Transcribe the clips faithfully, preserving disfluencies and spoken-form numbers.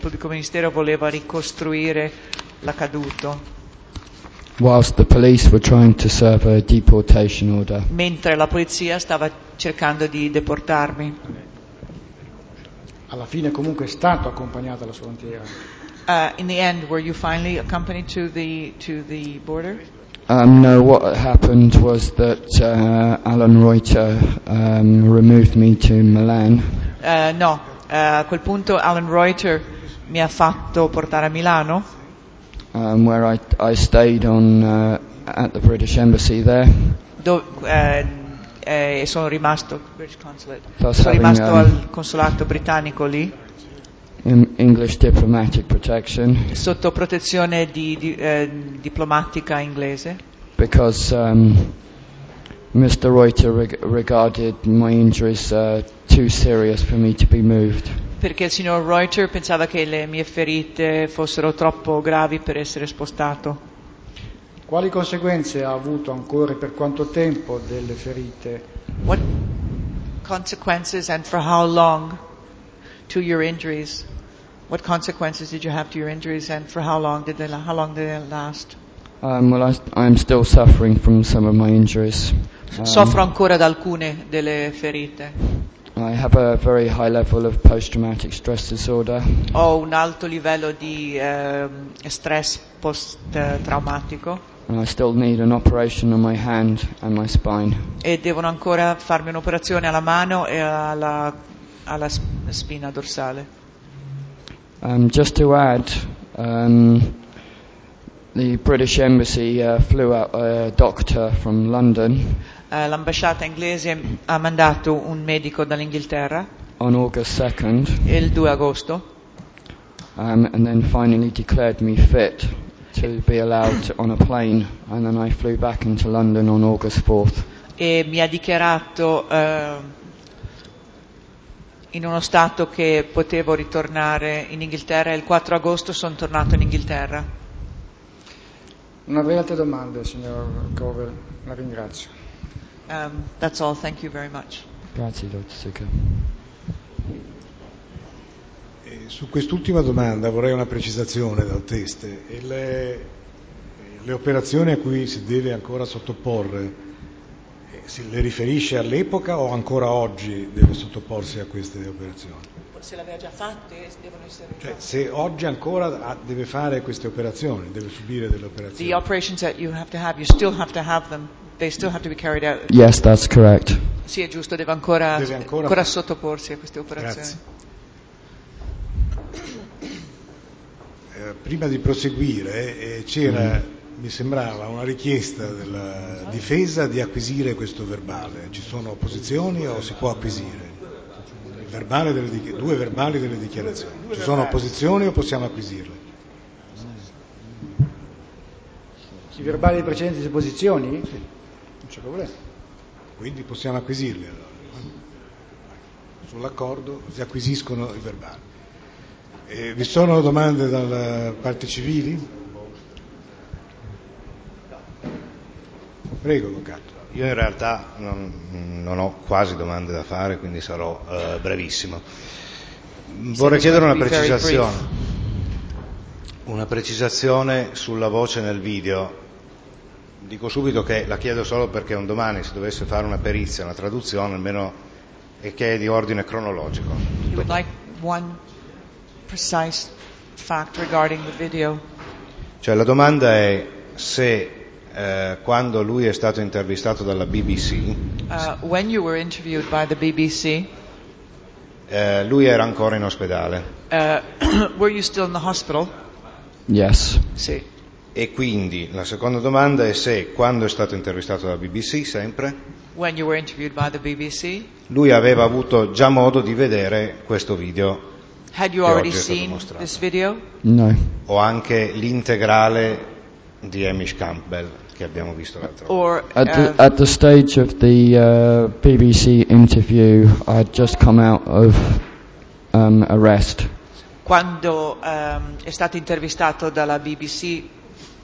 pubblico ministero voleva ricostruire l'accaduto. Whilst the police were trying to serve a deportation order. Mentre la polizia stava cercando di deportarmi. Alla fine comunque è stato accompagnato alla frontiera. Uh, in the end, were you finally accompanied to the to the border? Um, no, what happened was that uh, Alan Reuter um, removed me to Milan. Uh, no, uh, a quel punto Alan Reuter mi ha fatto portare a Milano. Um, where I, I stayed on uh, at the British Embassy there. Do, eh, eh, sono rimasto, British Consulate, Thus sono having, rimasto um, al consolato britannico lì. In English diplomatic protection. Sotto protezione di, di, eh, diplomatica inglese. Because um, mister Reuter reg- regarded my injuries uh, too serious for me to be moved. Perché il signor Reuter pensava che le mie ferite fossero troppo gravi per essere spostato. Quali conseguenze ha avuto ancora e per quanto tempo delle ferite? What consequences and for how long to your injuries? What consequences did you have to your injuries and for how long did they la- how long did they last? Um, well, I, I'm still suffering from some of my injuries. Um, Soffro ancora da alcune delle ferite. I have a very high level of post-traumatic stress disorder. Ho un alto livello di eh, stress post-traumatico. And I still need an operation on my hand and my spine. E devono ancora farmi un'operazione alla mano e alla, alla spina dorsale. Um, just to add, um, the British Embassy uh, flew out a doctor from London. Uh, l'ambasciata inglese ha mandato un medico dall'Inghilterra. On August second. Il due agosto. Um, and then finally declared me fit to be allowed on a plane, and then I flew back into London on August fourth. E mi ha dichiarato uh, in uno stato che potevo ritornare in Inghilterra e il quattro agosto sono tornato in Inghilterra. Non avrei altre domande, signor Covell, la ringrazio. Um, that's all, thank you very much. Grazie, dottor Zucker. Eh, su quest'ultima domanda vorrei una precisazione dal teste. E le, le operazioni a cui si deve ancora sottoporre, eh, si le riferisce all'epoca o ancora oggi deve sottoporsi a queste operazioni? Se l'aveva già fatte, devono essere Cioè, se oggi ancora ha, deve fare queste operazioni, deve subire delle operazioni. The operations that you have to have, you still have to have them. They still have to be carried out. Yes, that's correct. Sì, è giusto, deve ancora, deve ancora, ancora sottoporsi a queste operazioni. Eh, prima di proseguire eh, c'era, mm. mi sembrava, una richiesta della difesa di acquisire questo verbale. Ci sono opposizioni o si può acquisire? Il verbale delle, due verbali delle dichiarazioni. Ci sono opposizioni o possiamo acquisirle? I verbali di precedenti esposizioni? Sì. Non c'è problema. Quindi possiamo acquisirli allora. Sull'accordo si acquisiscono i verbali. Eh, vi sono domande dalle parti civili? Prego, avvocato. Io in realtà non, non ho quasi domande da fare, quindi sarò uh, brevissimo. Vorrei chiedere una precisazione. Una precisazione sulla voce nel video. Dico subito che la chiedo solo perché un domani si dovesse fare una perizia, una traduzione, almeno e che è di ordine cronologico. You would like one precise fact regarding the video. Cioè la domanda è se eh, quando lui è stato intervistato dalla B B C, uh, when you were interviewed by the B B C, eh, lui era ancora in ospedale. Uh, were you still in the hospital? Yes. Sì. E quindi la seconda domanda è se quando è stato intervistato dalla B B C, sempre, when you were interviewed by the B B C, lui aveva avuto già modo di vedere questo video. Had you already seen this video? No. O anche l'integrale di Hamish Campbell che abbiamo visto l'altra volta. At the, at the stage of the uh, B B C interview, I'd just come out of um, arrest. Quando um, è stato intervistato dalla B B C,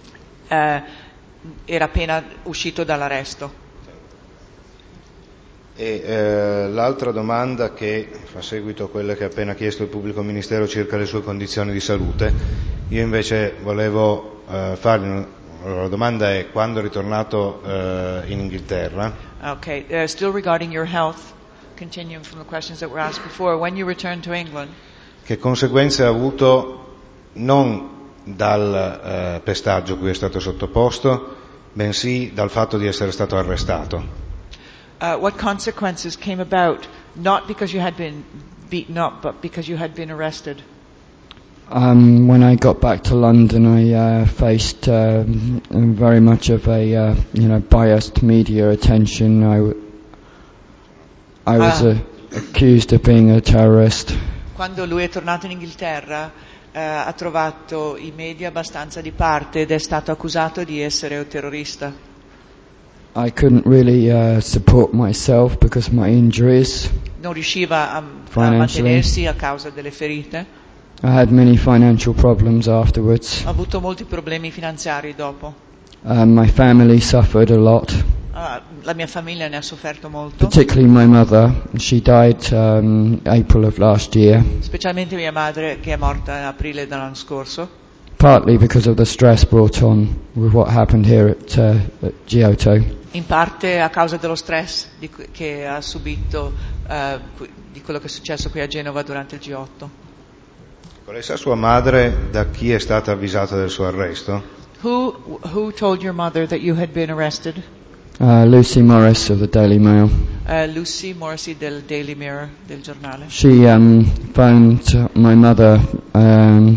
uh, era appena uscito dall'arresto. E eh, l'altra domanda, che fa seguito a quella che ha appena chiesto il pubblico ministero circa le sue condizioni di salute, io invece volevo eh, fargli una, la domanda è: quando è ritornato eh, in Inghilterra? Okay, uh, still regarding your health, continuing from the questions that were asked before, when you returned to England, che conseguenze ha avuto non dal eh, pestaggio cui è stato sottoposto, bensì dal fatto di essere stato arrestato? Uh, what consequences came about, not because you had been beaten up, but because you had been arrested? Um, when I got back to London, I uh, faced um, very much of a uh, you know biased media attention. I, w- I was Ah. uh, accused of being a terrorist. Quando lui è tornato in Inghilterra, eh, ha trovato i media abbastanza di parte ed è stato accusato di essere un terrorista. I couldn't really uh, support myself because of my injuries. Non riusciva a, a Financially. mantenersi a causa delle ferite. I had many financial problems afterwards. Ha avuto molti problemi finanziari dopo. Uh, my family suffered a lot, Ah, la mia famiglia ne ha sofferto molto, particularly my mother. She died um, April of last year, specialmente mia madre che è morta in aprile dell'anno scorso, partly because of the stress brought on with what happened here at, uh, at Giotto. in parte a causa dello stress di, cui- che ha subito eh, qui- di quello che è successo qui a Genova durante il G otto. Lei sa sua madre da chi è stata avvisata del suo arresto? Who, who told your mother that you had been arrested? Uh, Lucy Morris of the Daily Mail. Uh, Lucy Morrissey del Daily Mirror, del giornale. She um, phoned my mother um,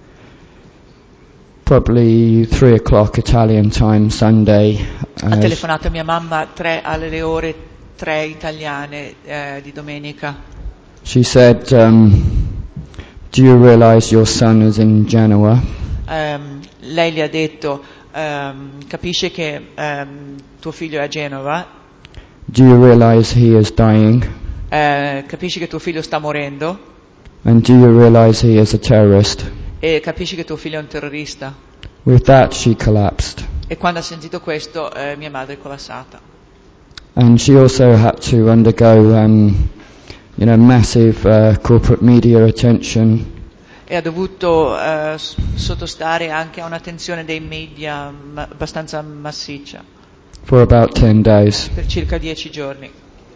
probably three o'clock Italian time Sunday. Ha Uh, telefonato a mia mamma tre, alle ore tre italiane eh, di domenica. she said, um, "Do you realise your son is in Genoa?" Ehm, lei gli ha detto, ehm, capisce che ehm, tuo figlio è a Genova, Do you realise he is dying? eh, capisci che tuo figlio sta morendo And do you realise he is a terrorist? e capisci che tuo figlio è un terrorista. With that, she collapsed. E quando ha sentito questo, eh, mia madre è collassata. And she also had to undergo, um, you know, massive uh, corporate media attention. E ha dovuto eh, s- sottostare anche a un'attenzione dei media ma- abbastanza massiccia For about ten days. per circa dieci giorni.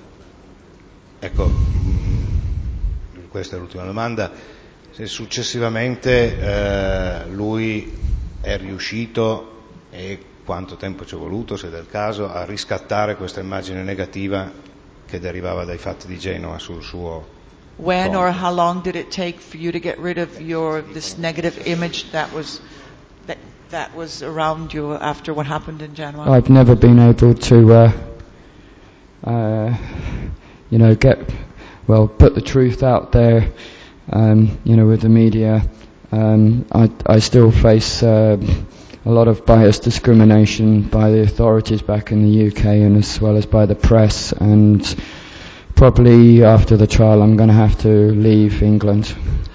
Ecco, mh, questa è l'ultima domanda. Se successivamente eh, lui è riuscito, e quanto tempo ci è voluto, se del caso, a riscattare questa immagine negativa che derivava dai fatti di Genova sul suo When or conto. how long did it take for you to get rid of your this negative image that was that that was around you after what happened in Genoa? I've never been able to, uh, uh, you know, get, well, put the truth out there, um, you know, with the media. Um, I, I still face uh, a lot of bias discrimination by the authorities back in the U K and as well as by the press, and probably after the trial I'm going to have to leave England.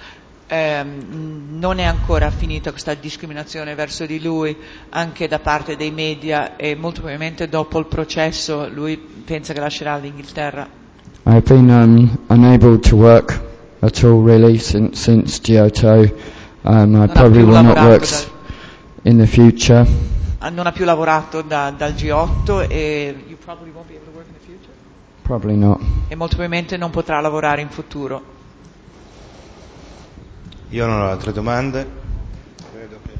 Ehm, non è ancora finita questa discriminazione verso di lui anche da parte dei media e molto probabilmente dopo il processo lui pensa che lascerà l'Inghilterra. I've been um, unable to work at all really since since Giotto. Um, I Non ha probably più will not lavorato work da- s- in the future. Ah, non ha più lavorato da- dal G otto e you probably won't be able to work in the future. Probably not. E molto probabilmente non potrà lavorare in futuro. Io non ho altre domande. Credo che...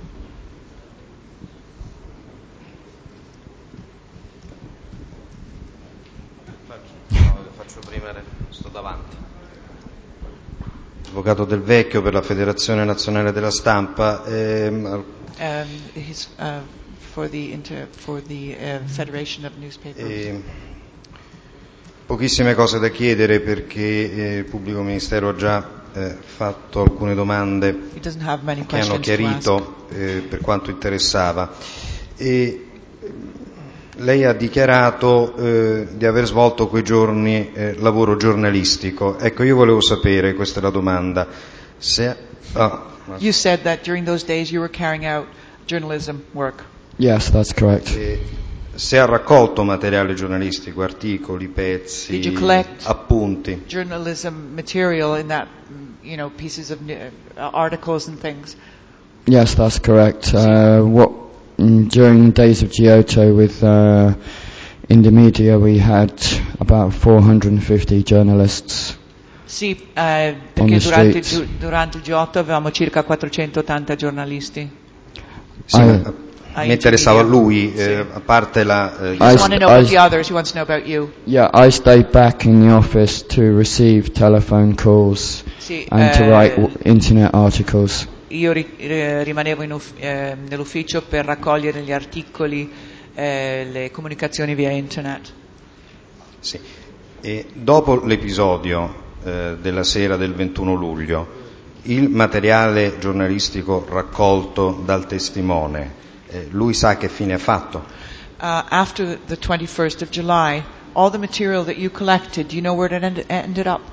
Faccio, no, faccio prima, sto davanti. Avvocato Del Vecchio per la Federazione Nazionale della Stampa. ehm, Um, he's, uh, for the inter, for the uh, Federation of Newspapers. E pochissime cose da chiedere perché eh, il pubblico ministero ha già eh, fatto alcune domande He doesn't have many che hanno questions to ask. chiarito eh, per quanto interessava. E lei ha dichiarato eh, di aver svolto quei giorni eh, lavoro giornalistico. Ecco, io volevo sapere, questa è la domanda, se... ah, You said that during those days you were carrying out journalism work. Yes, that's correct. eh, se ha raccolto materiale giornalistico, articoli, pezzi, Did you collect appunti. journalism material in that, you know, pieces of uh, articles and things? Yes, that's correct. Uh, what mm, during Days of Giotto with uh, Indymedia, we had about four hundred fifty journalists. Sì, eh, perché durante, du- durante il G otto avevamo circa quattrocentottanta giornalisti. Sì, I, ma mi interessava lui, sì. eh, a parte la... Eh, He doesn't want to know about the others, he wants to know about you. Yeah, I stayed back in the office to receive telephone calls Sì, and to eh, write w- internet articles. Io ri- eh, rimanevo in uff- eh, nell'ufficio per raccogliere gli articoli, eh, le comunicazioni via internet. Sì. E dopo l'episodio eh, della sera del ventuno luglio, il materiale giornalistico raccolto dal testimone, eh, lui sa che fine ha fatto? Uh, after the twenty-first of July, all the material that you collected, do you know where it end- ended up?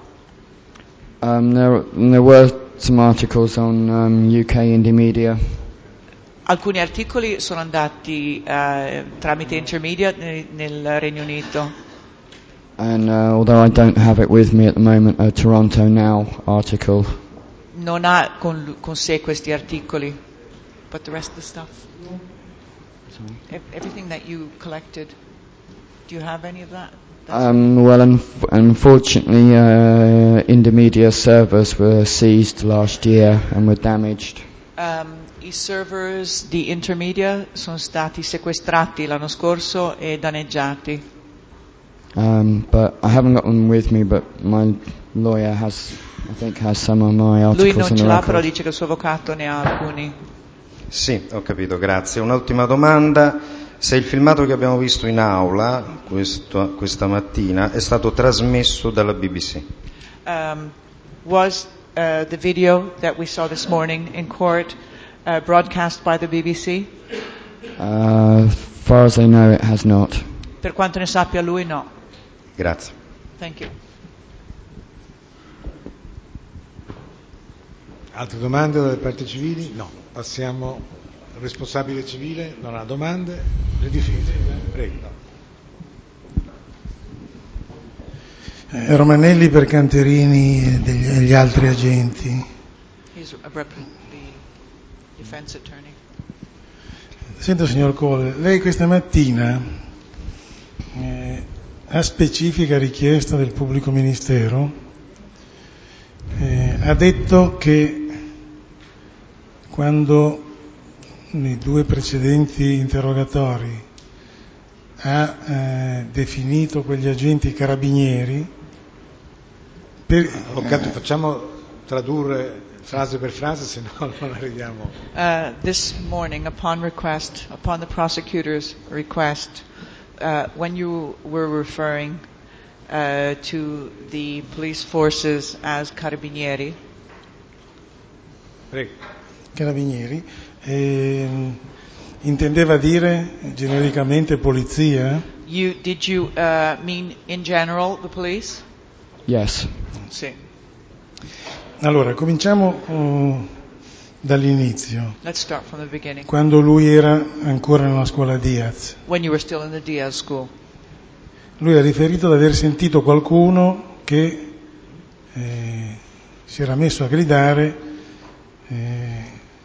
Um, there, there were some articles on um, U K Indymedia. Alcuni articoli sono andati uh, tramite Intermedia nel, nel Regno Unito. And uh, although I don't have it with me at the moment, a Toronto Now article. Non ha con, con sé questi articoli, but the rest of the stuff, Ev- everything that you collected, do you have any of that? Um, well, unf- unfortunately, uh, Indymedia servers were seized last year and were damaged. Um, I servers di Intermedia sono stati sequestrati l'anno scorso e danneggiati. Um, but I haven't got them with me, but my lawyer has, I think, has some of my Lui articles non in ce the l'ha, record. però dice che il suo avvocato ne ha alcuni. Sì, ho capito, grazie. Un'ultima domanda: se il filmato che abbiamo visto in aula questo, questa mattina è stato trasmesso dalla B B C? Um, was uh, the video that we saw this morning in court uh, broadcast by the B B C? Uh, as far as I know, it has not. Per quanto ne sappia lui, no. Grazie. Thank you. Altre domande dalle parti civili? No. Passiamo al responsabile civile, non ha domande. Le difese, prego. Eh, Romanelli per Canterini e degli, e gli altri agenti. He's a rep- the defense attorney. Senta, signor Cole, lei questa mattina, eh, a specifica richiesta del pubblico ministero, eh, ha detto che quando nei due precedenti interrogatori ha eh, definito quegli agenti carabinieri, per, Avvocato, facciamo tradurre frase per frase, se no non arriviamo. Uh, this morning, upon request, upon the prosecutor's request, uh, when you were referring uh, to the police forces as carabinieri, Prego. carabinieri, eh, intendeva dire genericamente polizia? you, did you uh, mean in general the police? Yes. Sì. Allora, cominciamo uh, dall'inizio, Let's start from the beginning. quando lui era ancora nella scuola Diaz. When you were still in the Diaz school. Lui ha riferito di aver sentito qualcuno che eh, si era messo a gridare eh,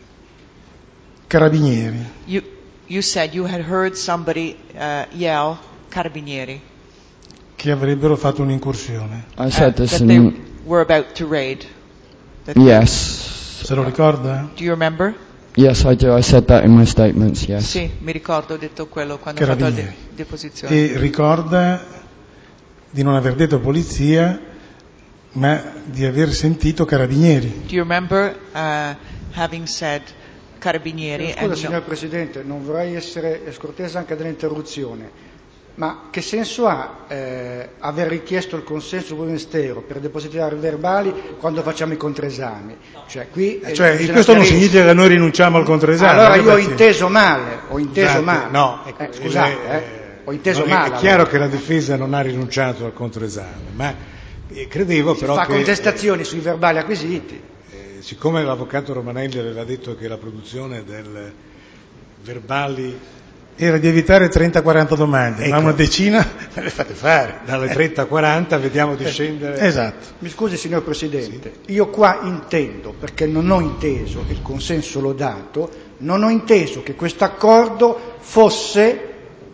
carabinieri. You, you said you had heard somebody uh, yell carabinieri. Che avrebbero fatto un'incursione. I said uh, this that in... they were about to raid. That Yes. Se lo ricorda? Do you remember? Yes, I do. I said that in my statements, yes. Sì, mi ricordo, ho detto quello quando ho fatto la de- Carabinieri. deposizione. E ricorda di non aver detto polizia, ma di aver sentito carabinieri. Do you remember uh, having said carabinieri? Scusa, and signor no, Presidente, non vorrei essere scortese anche dell'interruzione, ma che senso ha eh, aver richiesto il consenso del Ministero per depositare i verbali quando facciamo i controesami? Cioè, qui, eh, Cioè, bisogna questo non chiarire- significa che noi rinunciamo al controesame. Allora eh, io ho perché- inteso male, ho inteso Scusate, male. no, ecco, Eh, scusate, il- eh, ho inteso non è- male. È chiaro allora. che la difesa non ha rinunciato al controesame, ma eh, credevo Si però fa che... contestazioni sui verbali acquisiti. Eh, siccome l'avvocato Romanelli aveva detto che la produzione dei verbali era di evitare trenta quaranta domande, ecco, ma una decina me le fate fare. Dalle trenta a quaranta vediamo di scendere. Esatto. Mi scusi signor Presidente, sì. Io qua intendo, perché non ho inteso, il consenso l'ho dato, non ho inteso che questo accordo fosse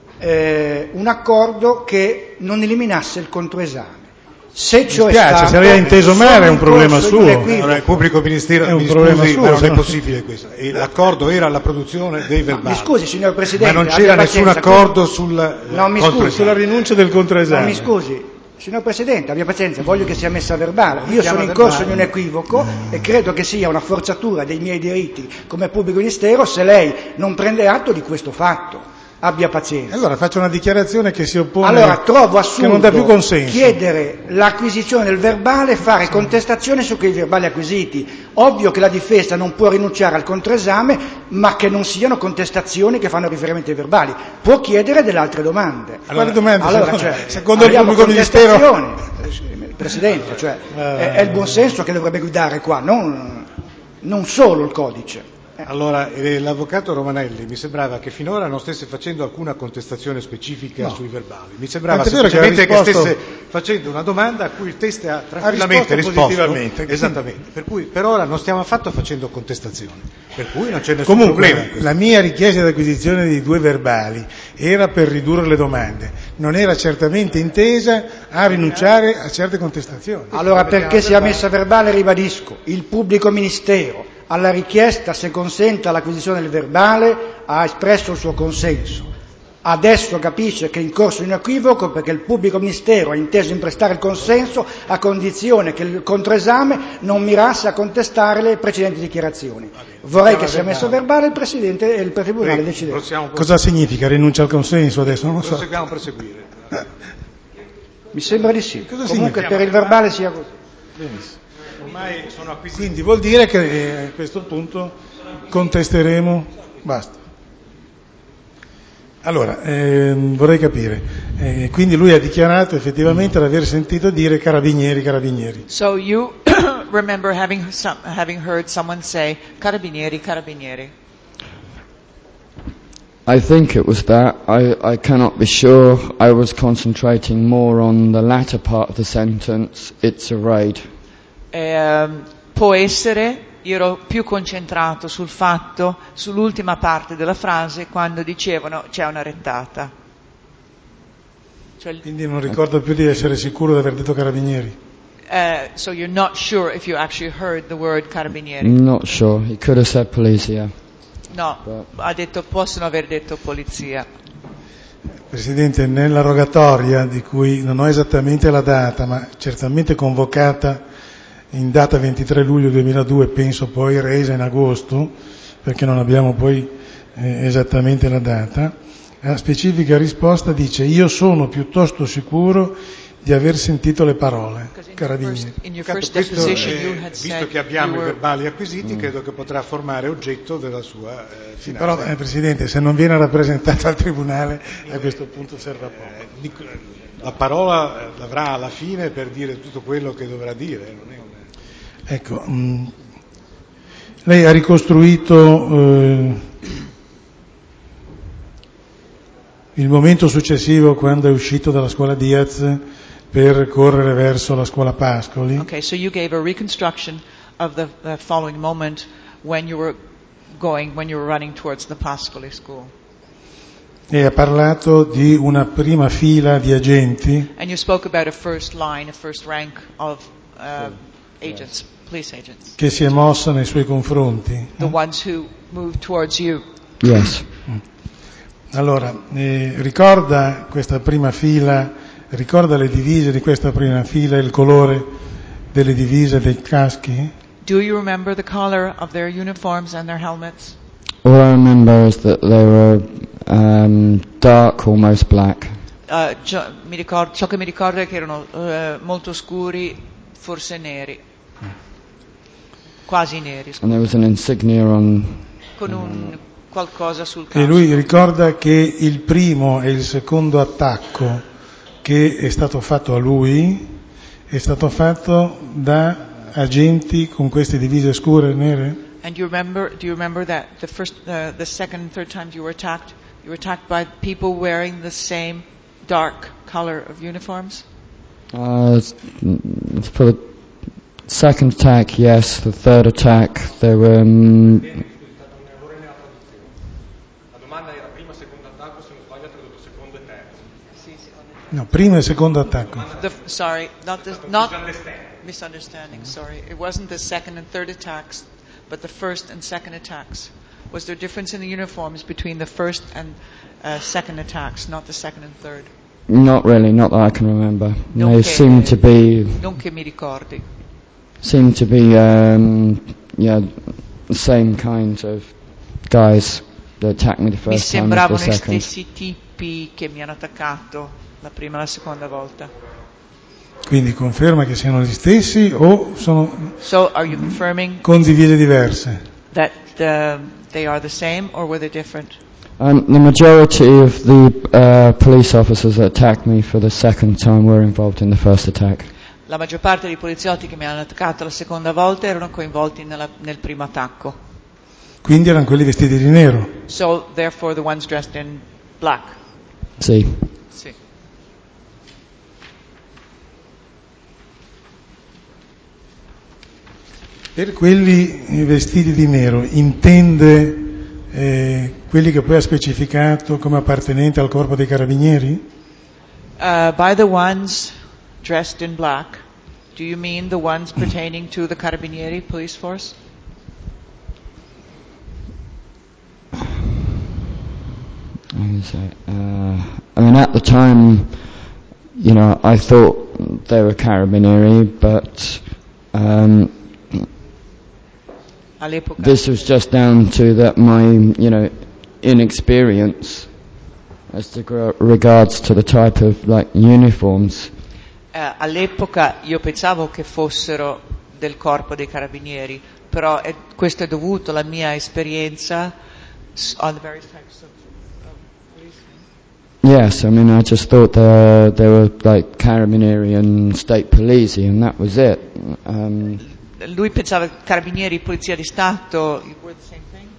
eh, un accordo che non eliminasse il controesame. Se ciò Mi spiace, è stato, se aveva inteso male è un problema suo. Allora, il pubblico ministero è un mi problema scusi, suo, ma non se è no... possibile questo. L'accordo era la produzione dei verbali. No, mi scusi signor Presidente, ma non c'era nessun accordo sul no, mi scusi, sulla rinuncia del controesame. No, mi scusi, signor Presidente, abbia pazienza, voglio che sia messa a verbale. Io Mettiamo sono in verbale. corso di un equivoco e credo che sia una forzatura dei miei diritti come pubblico ministero se lei non prende atto di questo fatto. Abbia pazienza. Allora faccio una dichiarazione che si oppone, allora, trovo assurdo che non dà più consenso. Chiedere l'acquisizione del verbale e fare contestazione su quei verbali acquisiti. Ovvio che la difesa non può rinunciare al controesame, ma che non siano contestazioni che fanno riferimento ai verbali. Può chiedere delle altre domande. Allora, quali domande? Allora, secondo, cioè, secondo il pubblico ministero? Presidente, cioè, è, è il buon senso che dovrebbe guidare qua, non, non solo il codice. Allora, eh, l'avvocato Romanelli mi sembrava che finora non stesse facendo alcuna contestazione specifica no. sui verbali. Mi sembrava semplicemente che, risposto... che stesse facendo una domanda a cui il test ha tranquillamente ha risposto, risposto positivamente. Esattamente. Per cui per ora non stiamo affatto facendo contestazioni. Per cui non c'è nessun Comunque, problema. La mia richiesta di acquisizione di due verbali era per ridurre le domande, non era certamente intesa a rinunciare a certe contestazioni. Allora, perché sia messa a verbale, ribadisco, il pubblico ministero alla richiesta se consente l'acquisizione del verbale ha espresso il suo consenso. Adesso capisce che è in corso un equivoco perché il pubblico ministero ha inteso imprestare il consenso a condizione che il controesame non mirasse a contestare le precedenti dichiarazioni. Vorrei che sia messo a verbale il Presidente e il Tribunale decidere. Cosa significa rinuncia al consenso adesso? Non lo so. Possiamo proseguire. Mi sembra di sì. Cosa Comunque significa? per il verbale sia così. Benissimo. Ormai sono acquisiti. Quindi vuol dire che eh, a questo punto contesteremo, basta. Allora, ehm, vorrei capire, eh, quindi lui ha dichiarato effettivamente di aver sentito dire carabinieri, carabinieri. So you remember having, some, having heard someone say carabinieri, carabinieri. I think it was that. I, I cannot be sure. I was concentrating more on the latter part of the sentence, it's a raid. Eh, può essere, io ero più concentrato sul fatto, sull'ultima parte della frase, quando dicevano c'è una rettata. Cioè, Quindi non ricordo più di essere sicuro di aver detto carabinieri. Uh, so you're not sure if you actually heard the word carabinieri? Not sure. He could have said police, yeah. No, But... ha detto, possono aver detto polizia. Presidente, nella rogatoria, di cui non ho esattamente la data, ma certamente convocata in data ventitré luglio duemiladue, penso poi resa in agosto, perché non abbiamo poi eh, esattamente la data, la specifica risposta dice: io sono piuttosto sicuro di aver sentito le parole, carabinieri. Questo, eh, visto che abbiamo were... i verbali acquisiti, mm. credo che potrà formare oggetto della sua eh, finale. Però, eh, Presidente, se non viene rappresentata al Tribunale, a questo punto serve a poco. Eh, la parola l'avrà alla fine per dire tutto quello che dovrà dire, non è un... Ecco, mh, lei ha ricostruito eh, il momento successivo quando è uscito dalla scuola Diaz per correre verso la scuola Pascoli. Okay, so you gave a reconstruction of the uh, following moment when you were going, when you were running towards the Pascoli school. E ha parlato di una prima fila di agenti. And you spoke about a first line, a first rank of uh, agents, police agents. Che si è mossa nei suoi confronti. The ones who moved towards you. Yes. Allora, eh, ricorda questa prima fila, ricorda le divise di questa prima fila, il colore delle divise, dei caschi? Do you remember the color of their uniforms and their helmets? All I remember is that they were um, dark, almost black. Uh, ciò, mi ricordo, ciò che mi ricordo è che erano uh, molto scuri, forse neri, quasi neri. And there was an insignia on. Con un qualcosa sul casco. E lui ricorda che il primo e il secondo attacco che è stato fatto a lui è stato fatto da agenti con queste divise scure e nere? And you remember? Do you remember that the first, uh, the second, and third times you were attacked, You were attacked by people wearing the same dark color of uniforms? Uh, for the second attack, yes. The third attack, there were... Um, No, primo e secondo attacco. The, sorry, not the, not misunderstanding. Sorry, it wasn't the second and third attacks, but the first and second attacks. Was there a difference in the uniforms between the first and uh, second attacks, not the second and third? Not really, not that I can remember. Non they che, seem to be. Non che mi ricordi. Seem to be, um, yeah, the same kind of guys that attacked me the first Mi time and the sembravano i second. stessi tipi che mi hanno attaccato la prima e la seconda volta. Quindi conferma che siano gli stessi o sono So are you confirming con divise diverse? that uh, they are the same or were they different? Um, the majority of the uh, police officers that attacked me for the second time were involved in the first attack. La maggior parte dei poliziotti che mi hanno attaccato la seconda volta erano coinvolti nella, nel primo attacco. Quindi erano quelli vestiti di nero. So therefore the ones dressed in black. Sì. Sì. Per quelli vestiti di nero intende eh, quelli che poi ha specificato come appartenenti al corpo dei carabinieri? Uh, by the ones dressed in black, do you mean the ones pertaining to the Carabinieri police force? Uh, I mean, at the time, you know, I thought they were Carabinieri, but um, All'epoca. this was just down to that my, you know, inexperience as to gr- regards to the type of like uniforms. Uh, all'epoca io pensavo che fossero del corpo dei carabinieri, però è, questo è dovuto alla mia esperienza on the various types of, of policemen. Yes, I mean, I just thought uh, they were like Carabinieri and state police, and that was it. Um, Lui pensava carabinieri, polizia di Stato, were the same thing?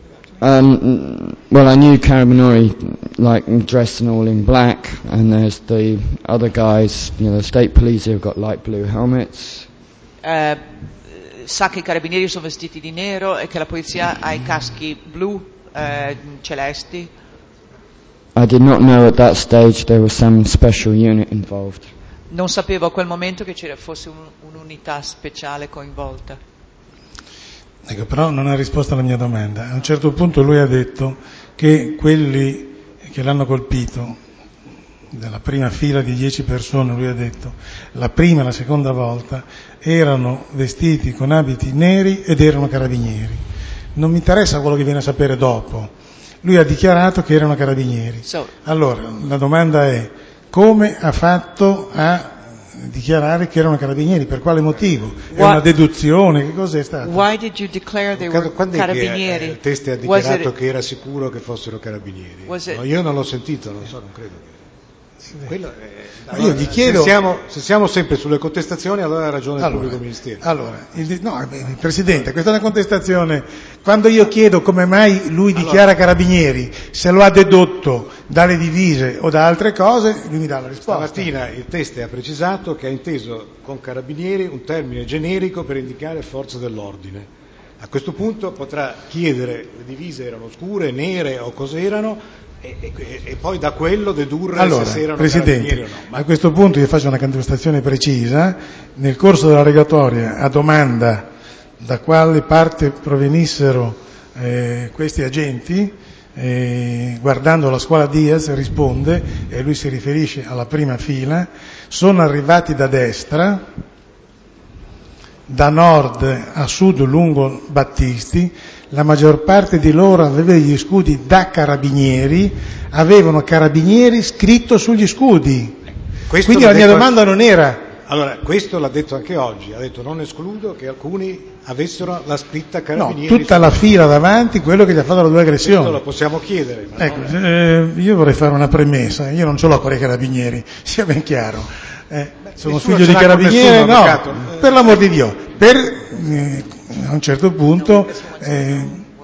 Um, well, I knew Carabinieri, like, dressed and all in black, and there's the other guys, you know, the state police who've got light blue helmets. Uh, sa che i carabinieri sono vestiti di nero e che la polizia ha i caschi blu, uh, celesti. I did not know at that stage there was some special unit involved. Non sapevo a quel momento che c'era fosse un, un'unità speciale coinvolta. Ecco, però non ha risposto alla mia domanda. A un certo punto lui ha detto che quelli che l'hanno colpito, della prima fila di dieci persone, lui ha detto, la prima e la seconda volta erano vestiti con abiti neri ed erano carabinieri. Non mi interessa quello che viene a sapere dopo. Lui ha dichiarato che erano carabinieri. So, allora, la domanda è, come ha fatto a dichiarare che erano carabinieri? Per quale motivo? È What, una deduzione? Che cos'è stato? Why did you declare they were Quando è carabinieri? che eh, Teste ha dichiarato che era sicuro che fossero carabinieri? No, io non l'ho sentito, non so, non credo che... Quello è... allora, io gli chiedo... Se siamo, se siamo sempre sulle contestazioni, allora ha ragione allora, il pubblico ministero. Allora, il, no, Presidente, questa è una contestazione. Quando io chiedo come mai lui dichiara allora, carabinieri, se lo ha dedotto dalle divise o da altre cose, lui mi dà la risposta. Stamattina il Teste ha precisato che ha inteso con carabinieri un termine generico per indicare forze dell'ordine. A questo punto potrà chiedere le divise erano scure, nere o cos'erano, E, e, e poi da quello dedurre allora, se erano Presidente, o no. Ma... a questo punto io faccio una contestazione precisa. Nel corso della regatoria, a domanda da quale parte provenissero eh, questi agenti, eh, guardando la scuola Diaz risponde, e lui si riferisce alla prima fila, sono arrivati da destra, da nord a sud lungo Battisti. La maggior parte di loro aveva gli scudi da carabinieri, avevano carabinieri scritto sugli scudi. Questo Quindi la mia domanda non era... Allora, questo l'ha detto anche oggi, ha detto non escludo che alcuni avessero la scritta carabinieri. No, tutta la fila davanti, quello che gli ha fatto le due aggressioni. Questo lo possiamo chiedere. Ma ecco, non... eh, io vorrei fare una premessa, io non ce l'ho con i carabinieri, sia ben chiaro. Eh, sono figlio di carabinieri, no, per l'amor di Dio. Per... Eh, a un certo punto eh,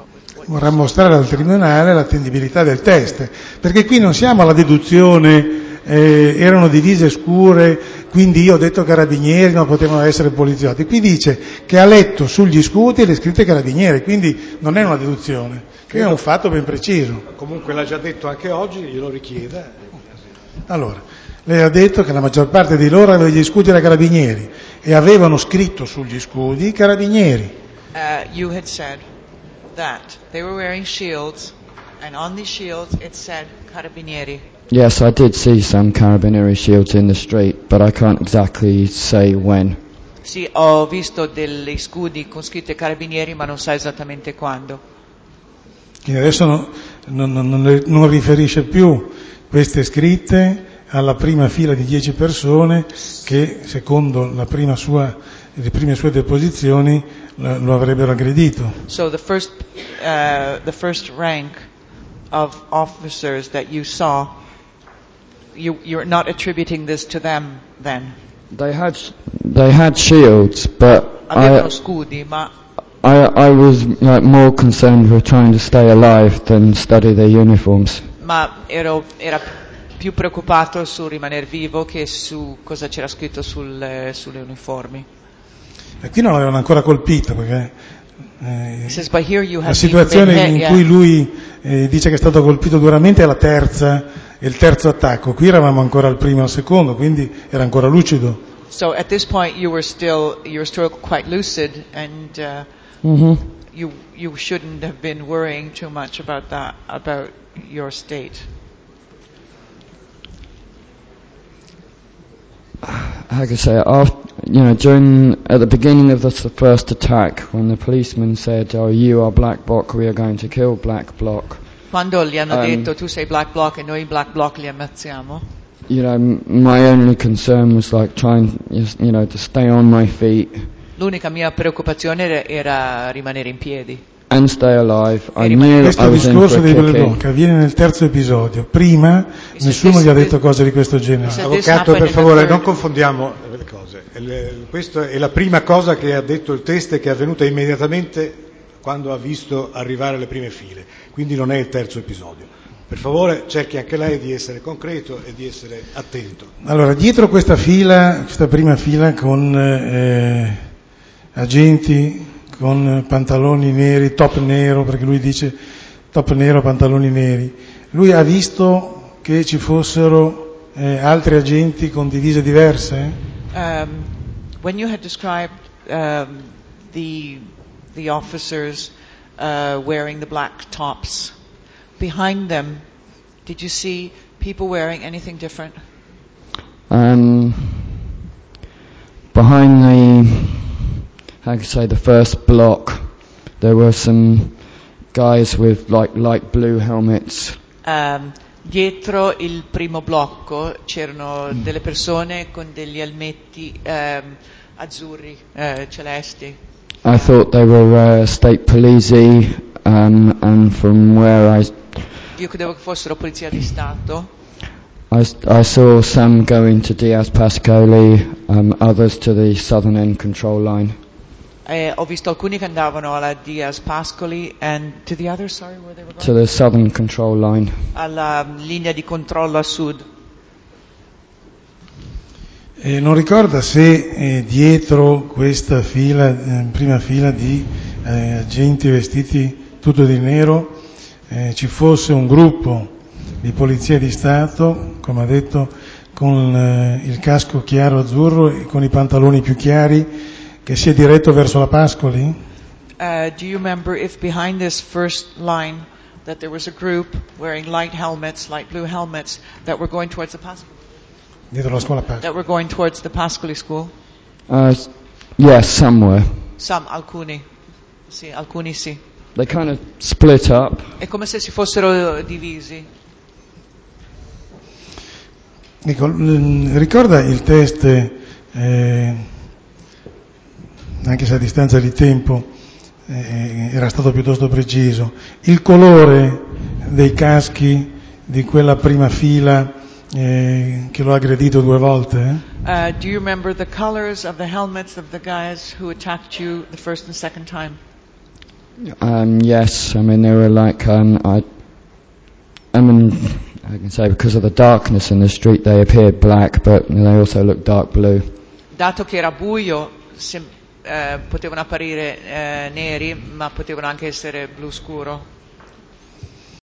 vorrà mostrare al tribunale l'attendibilità del test, perché qui non siamo alla deduzione, eh, erano divise scure, quindi io ho detto carabinieri, non potevano essere poliziotti. Qui dice che ha letto sugli scudi le scritte carabinieri, quindi non è una deduzione, che è un fatto ben preciso. Comunque l'ha già detto anche oggi, glielo richieda. Allora, lei ha detto che la maggior parte di loro aveva gli scudi da carabinieri e avevano scritto sugli scudi carabinieri. Uh, you had said that they were wearing shields, and on these shields it said Carabinieri. Yes, I did see some carabinieri shields in the street, but I can't exactly say when. Sì, ho visto degli scudi con scritte Carabinieri, ma non so esattamente quando. Quindi adesso no, non, non, non riferisce più queste scritte alla prima fila di dieci persone che, secondo la prima sua, le prime sue deposizioni, lo avrebbero aggredito. So the first, uh, the first rank of officers that you saw, you, you're not attributing this to them then? They had they had shields, but Avevano I, scudi, ma I I was like more concerned with trying to stay alive than study their uniforms. ma ero, era più preoccupato su rimanere vivo che su cosa c'era scritto sul, sulle uniformi. E qui non l'avevano ancora colpito, perché eh, says, "But here you la have situazione been hit, in yeah." cui lui eh, dice che è stato colpito duramente è la terza, è il terzo attacco. Qui eravamo ancora al primo e al secondo, quindi era ancora lucido. So at this point you were still you were still quite lucid, and uh, Mm-hmm. you you shouldn't have been worrying too much about that, about your state. How can I say it? After, you know, during at the beginning of the first attack, when the policeman said, "Oh, you are Black Bloc, we are going to kill Black Bloc." Quando gli hanno Um, detto tu sei Black Bloc e noi Black Bloc li ammazziamo, You know, m- my only concern was like trying, you know, to stay on my feet l'unica mia preoccupazione era, era rimanere in piedi. and stay alive. I E knew Questo I was in discorso for dei a Black kicking. Bloc avviene nel terzo episodio. Prima Is nessuno this- gli ha detto cose di questo genere. Is that this Avvocato, happened per in the favore, third- non confondiamo le cose. Il- Questa è la prima cosa che ha detto il test, che è avvenuta immediatamente quando ha visto arrivare le prime file, quindi non è il terzo episodio. Per favore, cerchi anche lei di essere concreto e di essere attento. Allora, dietro questa fila, questa prima fila con eh, agenti con pantaloni neri, top nero, perché lui dice top nero, pantaloni neri, lui ha visto che ci fossero eh, altri agenti con divise diverse? Um, when you had described um, the the officers uh, wearing the black tops, behind them, did you see people wearing anything different? Um, behind the, how can I say, the first block, there were some guys with like light blue helmets. Um, dietro il primo blocco c'erano delle persone con degli elmetti um, azzurri, eh, celesti. I thought they were uh, state police, um, and from where I, Io credevo che fossero polizia di Stato. I, s- I saw some going to Diaz Pascoli, um, others to the southern end control line. Eh, ho visto alcuni che andavano alla Diaz Pascoli and to the other, sorry, where they were going? To the southern control line. Alla linea di controllo a sud. E non ricorda se eh, dietro questa fila, eh, prima fila di eh, agenti vestiti tutto di nero, eh, ci fosse un gruppo di polizia di Stato, come ha detto, con eh, il casco chiaro azzurro e con i pantaloni più chiari, che si è diretto verso la Pascoli? Uh, do you remember if behind this first line that there was a group wearing light helmets, light blue helmets, that were going towards the Pascoli, Dietro la scuola Pascoli. that were going towards the Pascoli school? Uh, s- yes, somewhere. Some, alcuni. Sì, alcuni sì. They kind of split up. È come se si fossero divisi. Ecco, mm, ricorda il test, eh, anche se a distanza di tempo eh, era stato piuttosto preciso, il colore dei caschi di quella prima fila eh, che lo ha aggredito due volte? Eh? Uh, do you remember the colors of the helmets of the guys who attacked you the first and second time? Um, yes, I mean they were like um, I. I mean, I can say because of the darkness in the street, they appeared black, but they also looked dark blue. Dato che era buio, sem- eh, potevano apparire eh, neri, ma potevano anche essere blu scuro.